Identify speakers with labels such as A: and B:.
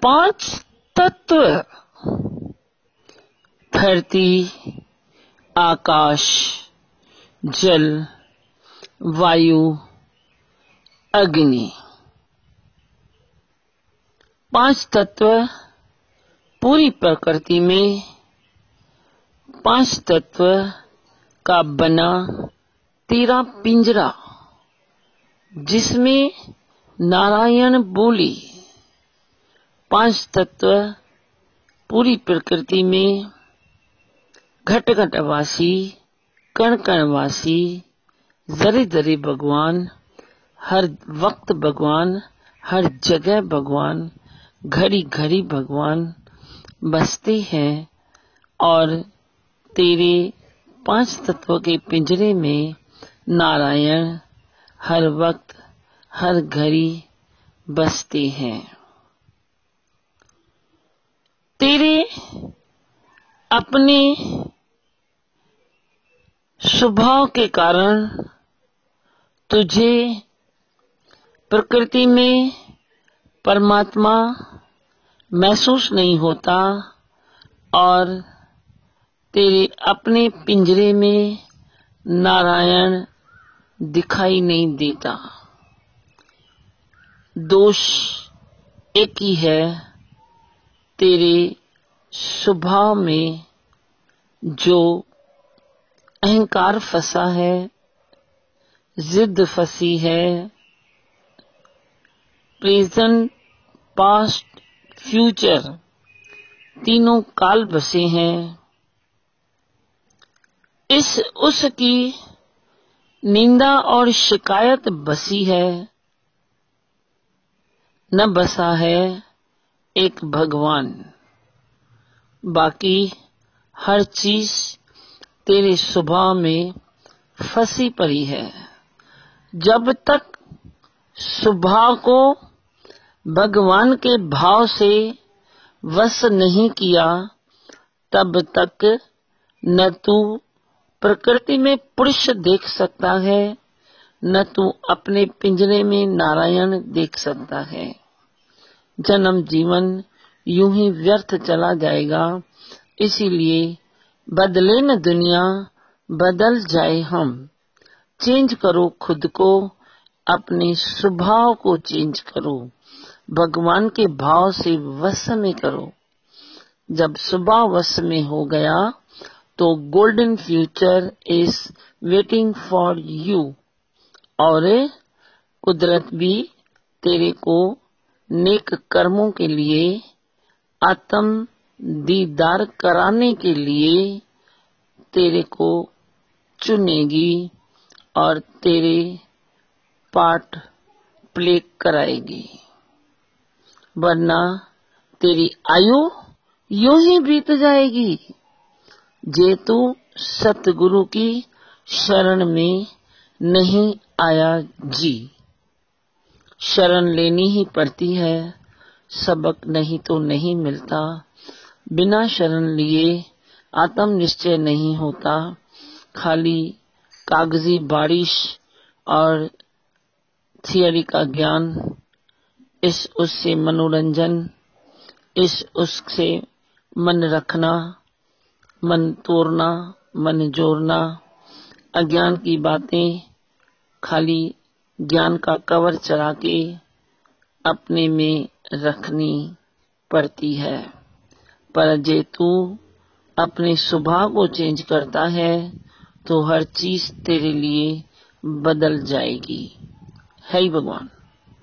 A: पांच तत्व धरती, आकाश, जल, वायु, अग्नि। पांच तत्व पूरी प्रकृति में पांच तत्व का बना तेरा पिंजरा, जिसमें नारायण बोले। पांच तत्व पूरी प्रकृति में घट घटवासी, कण कणवासी, जरे जरे भगवान, हर वक्त भगवान, हर जगह भगवान, घड़ी घड़ी भगवान बसते हैं। और तेरे पांच तत्वों के पिंजरे में नारायण हर वक्त हर घड़ी बसते हैं। तेरे अपने स्वभाव के कारण तुझे प्रकृति में परमात्मा महसूस नहीं होता और तेरे अपने पिंजरे में नारायण दिखाई नहीं देता। दोष एक ही है, तेरे स्वभाव में जो अहंकार फंसा है, जिद फंसी है, प्रेजेंट, पास्ट, फ्यूचर तीनों काल बसे हैं। उसकी निंदा और शिकायत बसी है, न बसा है एक भगवान। बाकी हर चीज तेरे स्वभाव में फंसी पड़ी है। जब तक स्वभाव को भगवान के भाव से वश नहीं किया, तब तक न तू प्रकृति में पुरुष देख सकता है, न तू अपने पिंजरे में नारायण देख सकता है। जन्म जीवन यूं ही व्यर्थ चला जाएगा। इसीलिए बदले न दुनिया, बदल जाए हम। चेंज करो खुद को, अपने स्वभाव को चेंज करो, भगवान के भाव से वश में करो। जब स्वभाव वश में हो गया तो golden future is waiting for you. और कुदरत भी तेरे को नेक कर्मों के लिए, आत्म दीदार कराने के लिए तेरे को चुनेगी और तेरे पार्ट प्ले कराएगी। वरना तेरी आयु यूं ही बीत जाएगी। जे तू सतगुरु की शरण में नहीं आया जी। शरण लेनी ही पड़ती है, सबक नहीं तो नहीं मिलता। बिना शरण लिए आत्म निश्चय नहीं होता। खाली कागजी बारिश और थियरी का ज्ञान, इस उससे मनोरंजन, इस उससे मन रखना, मन तोड़ना, मन जोड़ना, अज्ञान की बातें खाली ज्ञान का कवर चढ़ा के अपने में रखनी पड़ती है। पर जे तू अपने स्वभाव को चेंज करता है तो हर चीज तेरे लिए बदल जाएगी। है भगवान।